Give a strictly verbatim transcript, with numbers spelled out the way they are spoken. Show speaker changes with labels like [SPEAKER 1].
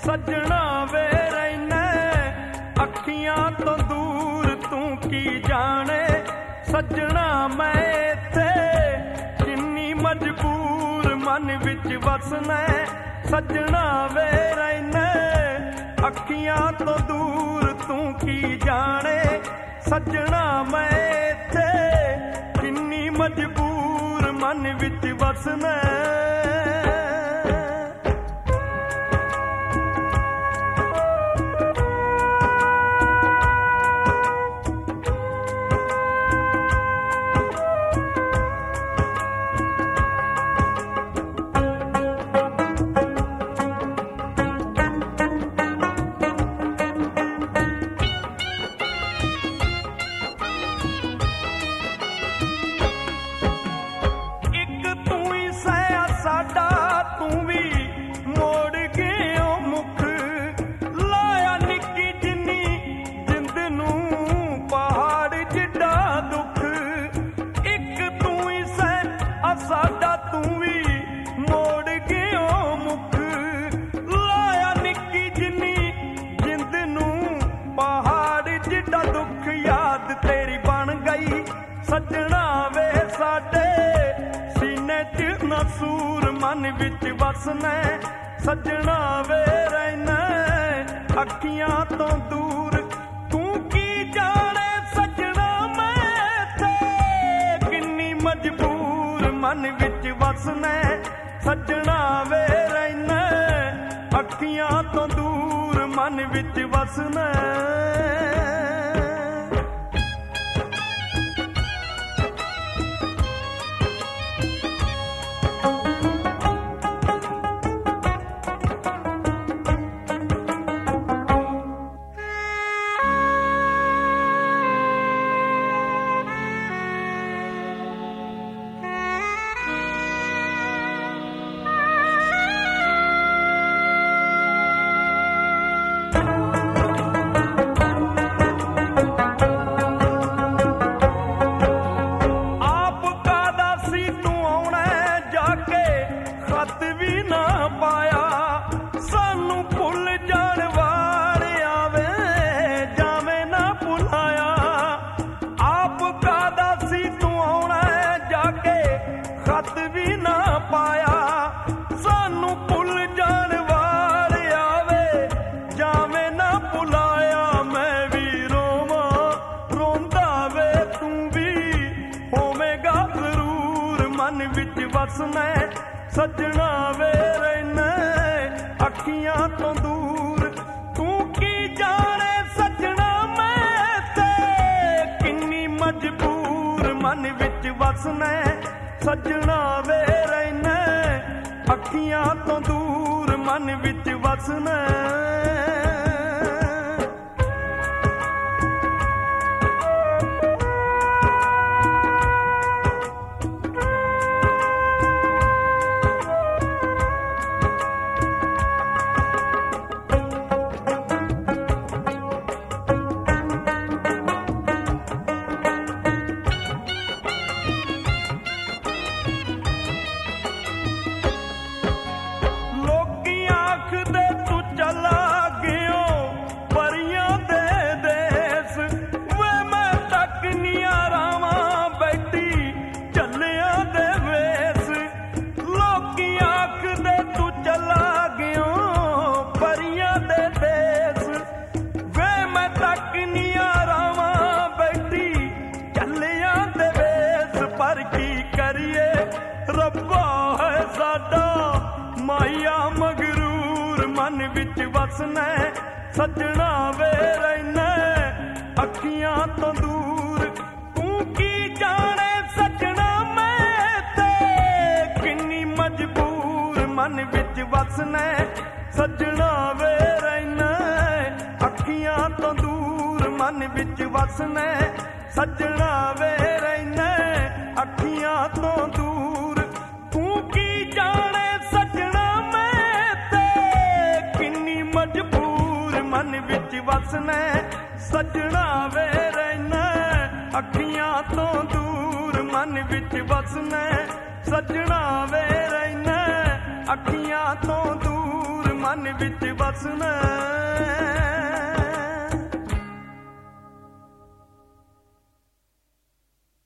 [SPEAKER 1] सजना वे रहना अखियां तो दूर तू की जाने सजना मैं इत्थे किन्नी मजबूर मन विच वसना सजना वे रहना अखियां तो दूर तू की जाने सजना मैं इत्थे किन्नी मजबूर मन विच वसना सजना वे साडे सीने च नसूर मन विच वसना सजना वे रहना अखियां तो दूर तू की जाने सजना मैं ते किन्नी मजबूर मन विच वसना सजना वे रहना अखियां तो दूर मन विच वसना वसना सजना वे रहना अखियां तो दूर तू की जाने सजना मैं ते किन्नी मजबूर मन विच वसना सजना वे रहना अखियां तो दूर मन विच वसना वसना सजना वे रहना अखियां तो दूर तू की जाने सजना मैं ते किन्नी मजबूर मन विच वसना सजना वे रहना अखियां तो दूर मन विच वसना सजना वे रहना अखियां तो दूर तू की जाने सजना मैं ते किन्नी मजबूर मन विच वसना सजना वे रहना अखियां तो दूर मन विच वसना सजना वे रहना अखियां तो दूर ਮਨ ਵਿੱਚ ਵਸਣਾ